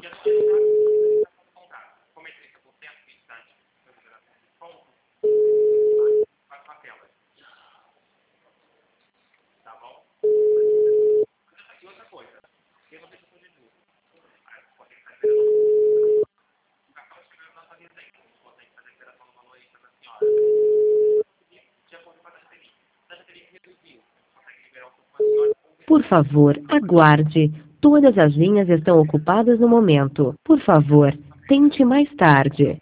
E a sua entrada do contrato. Como é 30% instante da liberação de ponto, faz uma tela. Tá bom? E outra coisa, eu não deixo de dúvida. Aí você pode estar esperando. O cartão chegando na sua resenha. Você tem que fazer a liberação do valor extra da senhora. De acordo com a taxa reduziu. Você consegue liberar um pouco mais senhora. Por favor, aguarde. Todas as linhas estão ocupadas no momento. Por favor, tente mais tarde.